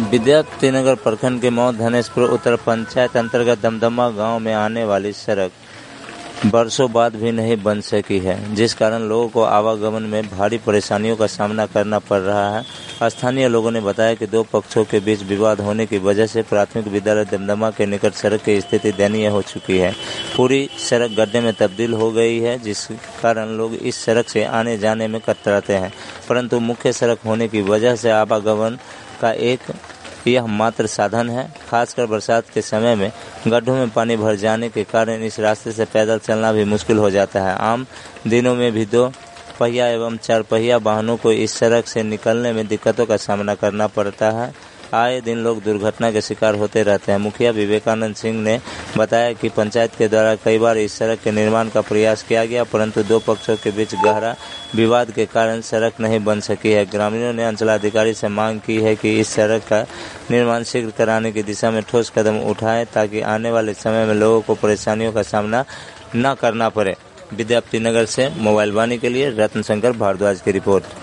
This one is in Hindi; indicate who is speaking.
Speaker 1: विद्यापतिनगर प्रखंड के मऊ धनेशपुर उत्तर पंचायत अंतर्गत दमदमा गांव में आने वाली सड़क वर्षों बाद भी नहीं बन सकी है, जिस कारण लोगों को आवागमन में भारी परेशानियों का सामना करना पड़ रहा है। स्थानीय लोगों ने बताया कि दो पक्षों के बीच विवाद होने की वजह से प्राथमिक विद्यालय दमदमा के निकट सड़क की स्थिति दयनीय हो चुकी है। पूरी सड़क गड्ढे में तब्दील हो गई है, जिस कारण लोग इस सड़क से आने जाने में कतराते हैं, परंतु मुख्य सड़क होने की वजह से आवागमन का यह मात्र साधन है। खासकर बरसात के समय में गड्ढों में पानी भर जाने के कारण इस रास्ते से पैदल चलना भी मुश्किल हो जाता है। आम दिनों में भी 2 पहिया एवं 4 पहिया वाहनों को इस सड़क से निकलने में दिक्कतों का सामना करना पड़ता है। आए दिन लोग दुर्घटना के शिकार होते रहते हैं। मुखिया विवेकानंद सिंह ने बताया कि पंचायत के द्वारा कई बार इस सड़क के निर्माण का प्रयास किया गया, परंतु दो पक्षों के बीच गहरा विवाद के कारण सड़क नहीं बन सकी है। ग्रामीणों ने अंचलाधिकारी से मांग की है कि इस सड़क का निर्माण शीघ्र कराने की दिशा में ठोस कदम उठाएं, ताकि आने वाले समय में लोगों को परेशानियों का सामना न करना पड़े। विद्यापतिनगर से मोबाइल वाणी के लिए रत्न शंकर भारद्वाज की रिपोर्ट।